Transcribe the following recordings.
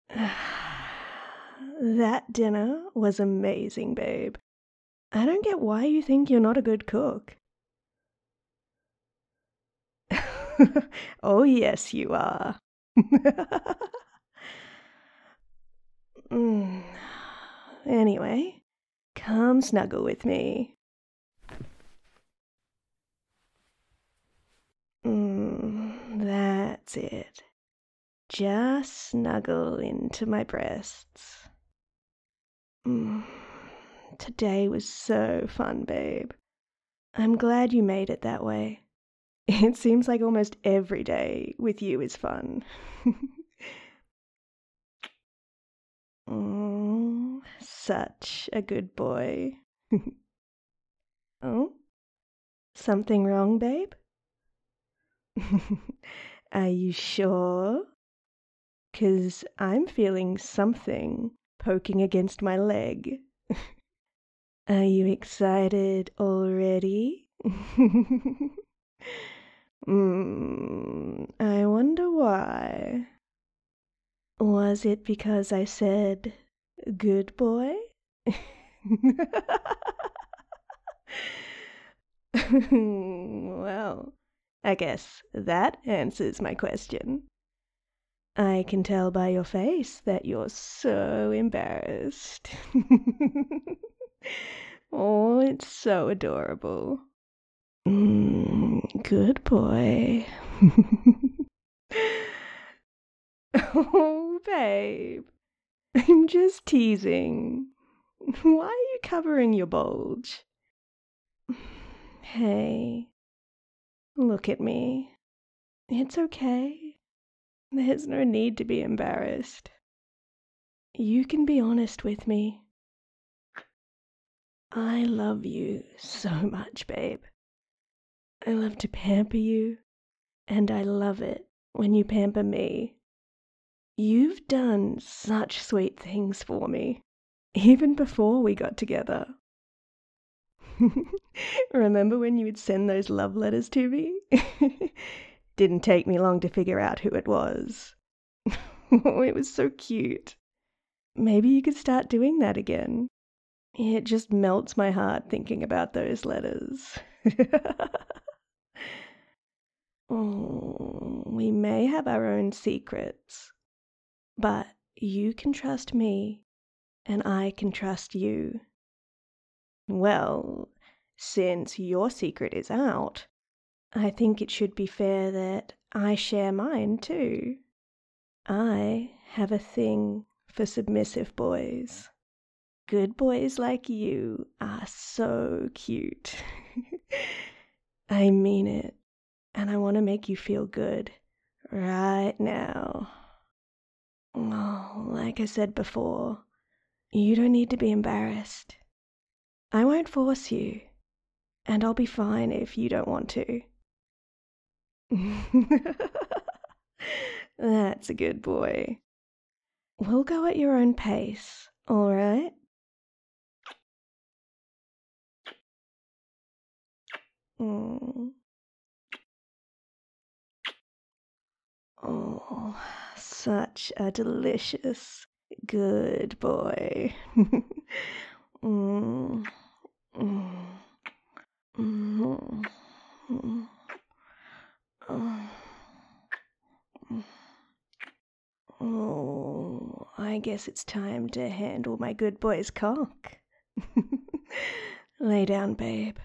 That dinner was amazing, babe. I don't get why you think you're not a good cook. Oh, yes, you are. Mm. Anyway, come snuggle with me. That's it. Just snuggle into my breasts. Mm. Today was so fun, babe. I'm glad you made it that way. It seems like almost every day with you is fun. Oh, such a good boy. Oh, something wrong, babe? Are you sure? 'Cause I'm feeling something poking against my leg. Are you excited already? I wonder why. Was it because I said good boy? Well, I guess that answers my question. I can tell by your face that you're so embarrassed. Oh, it's so adorable. Good boy. Oh, babe. I'm just teasing. Why are you covering your bulge? Hey, look at me. It's okay. There's no need to be embarrassed. You can be honest with me. I love you so much, babe. I love to pamper you, and I love it when you pamper me. You've done such sweet things for me, even before we got together. Remember when you would send those love letters to me? Didn't take me long to figure out who it was. Oh, it was so cute. Maybe you could start doing that again. It just melts my heart thinking about those letters. Oh, we may have our own secrets, but you can trust me, and I can trust you. Well, since your secret is out, I think it should be fair that I share mine too. I have a thing for submissive boys. Good boys like you are so cute. I mean it, and I want to make you feel good right now. Oh, like I said before, you don't need to be embarrassed. I won't force you, and I'll be fine if you don't want to. That's a good boy. We'll go at your own pace, all right? Mm. Oh, such a delicious, good boy. Mm, mm, mm, mm, mm. Oh, I guess it's time to handle my good boy's cock. Lay down, babe.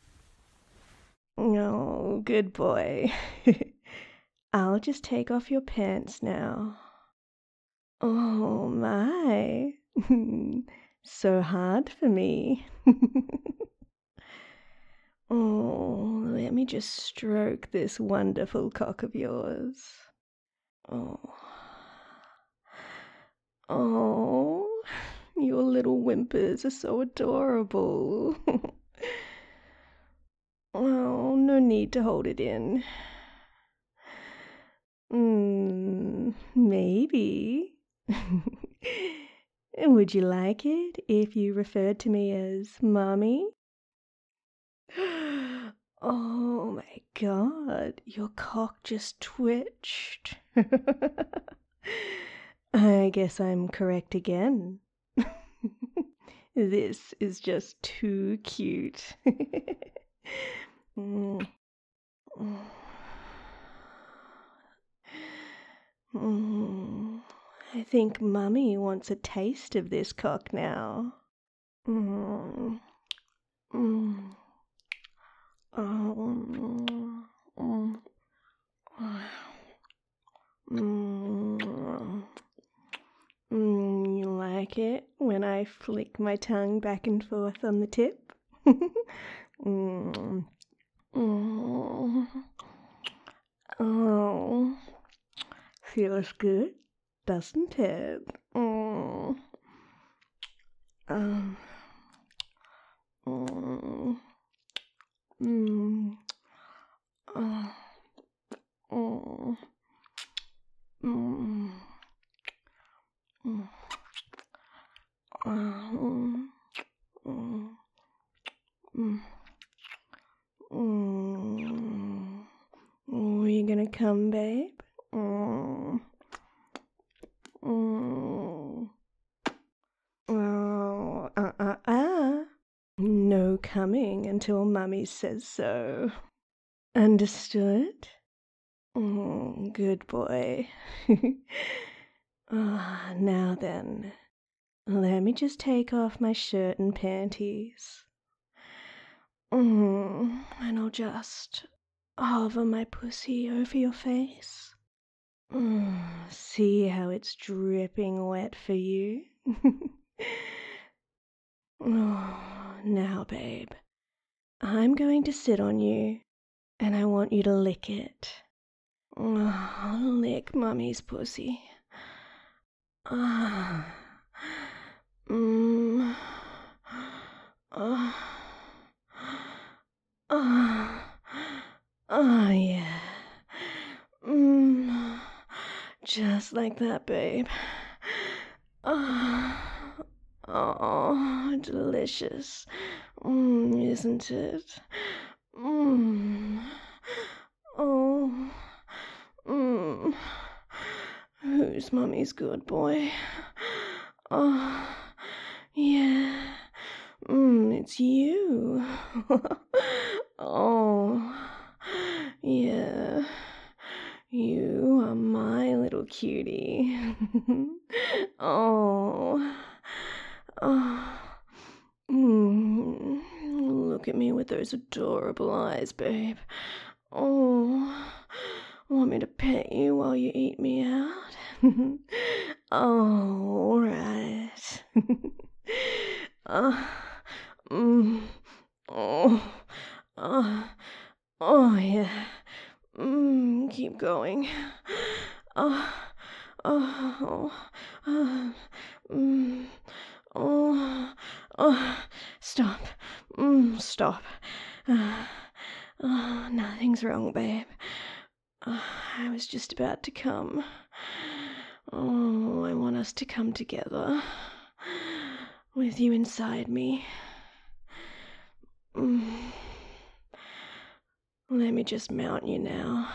Oh, good boy. I'll just take off your pants now. Oh my. So hard for me. Oh, let me just stroke this wonderful cock of yours. Oh. Oh, your little whimpers are so adorable. Oh, no need to hold it in. Maybe. Would you like it if you referred to me as Mommy? Oh my god, your cock just twitched. I guess I'm correct again. This is just too cute. Mm. Mm. I think Mummy wants a taste of this cock now. Mm. Mm. Mm. Mm. Mm. You like it when I flick my tongue back and forth on the tip? mm. Mm. Oh, feels good, doesn't it? Mm. Um. Mm. Mm. Oh. Mm. Mm. Mm. Mm. Mm. Mm. Mm. Are you gonna come, babe? Mm. Mm. Oh, No coming until Mummy says so. Understood? Good boy. Now then, let me just take off my shirt and panties. And I'll just hover my pussy over your face. See how it's dripping wet for you? Now, babe, I'm going to sit on you, and I want you to lick it. Lick Mummy's pussy. Ah. Mm. Ah. Ah. Oh, yeah. Just like that, babe. Ah. Oh, delicious. Isn't it? Oh. Who's Mummy's good boy? Oh, yeah. It's you. Oh, yeah. You are my little cutie. Oh. Oh. Look at me with those adorable eyes, babe. Oh. Want me to pet you while you eat me out? Oh, all right. Oh, oh, oh, yeah. Keep going. Oh, oh, oh, stop. Stop. Nothing's wrong, babe. I was just about to come. Oh, I want us to come together. With you inside me. Let me just mount you now.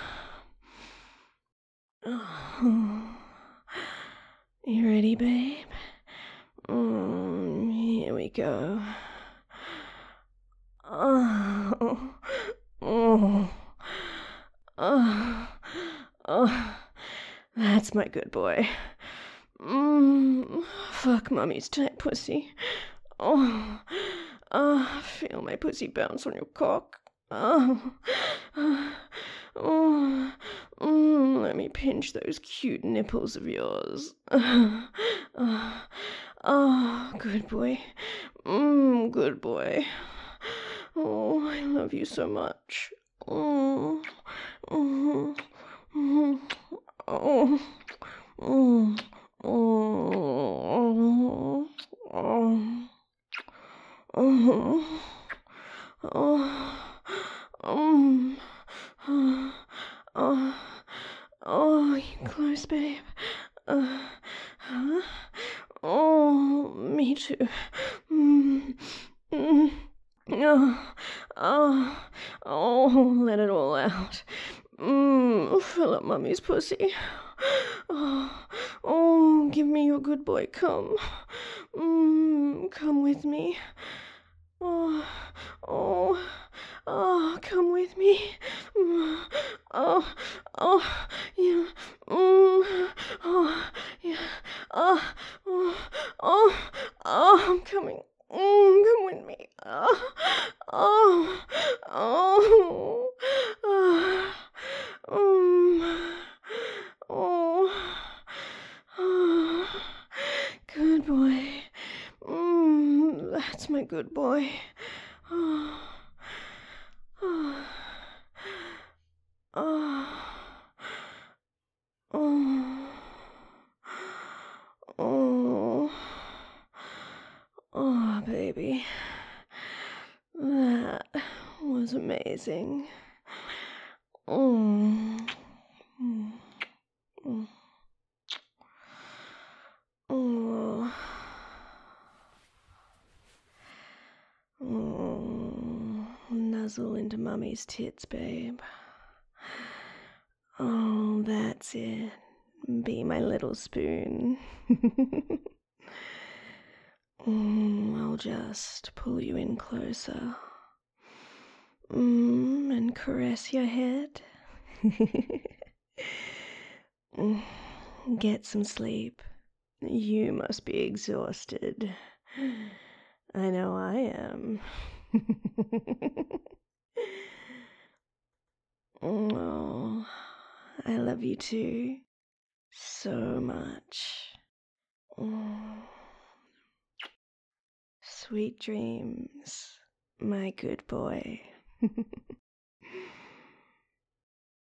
Oh. You ready, babe? Here we go. Oh. Oh. Oh. That's my good boy. Fuck Mummy's tight pussy. Oh. Feel my pussy bounce on your cock. Let me pinch those cute nipples of yours. Good boy. Good boy. Oh, I love you so much. Oh. Oh. Oh. Oh. Oh. Oh. Oh. Oh, you close, babe. Oh, me too. Let it all out. Fill up Mummy's pussy. little good boy, come. Come with me. Oh, oh, oh, come with me. Oh, oh, yeah. Oh, yeah. Oh, oh, oh, oh, I'm coming. Come with me. Oh, oh, oh, oh, oh, good boy. That's my good boy. Oh, oh, oh, oh, oh, oh, baby. That was amazing. Mm. Mm. Mm. Oh. Oh. Nuzzle into Mummy's tits, babe. Oh, that's it. Be my little spoon. I'll just pull you in closer. And caress your head. Get some sleep. You must be exhausted. I know I am. Oh, I love you too. So much. Oh, sweet dreams, my good boy.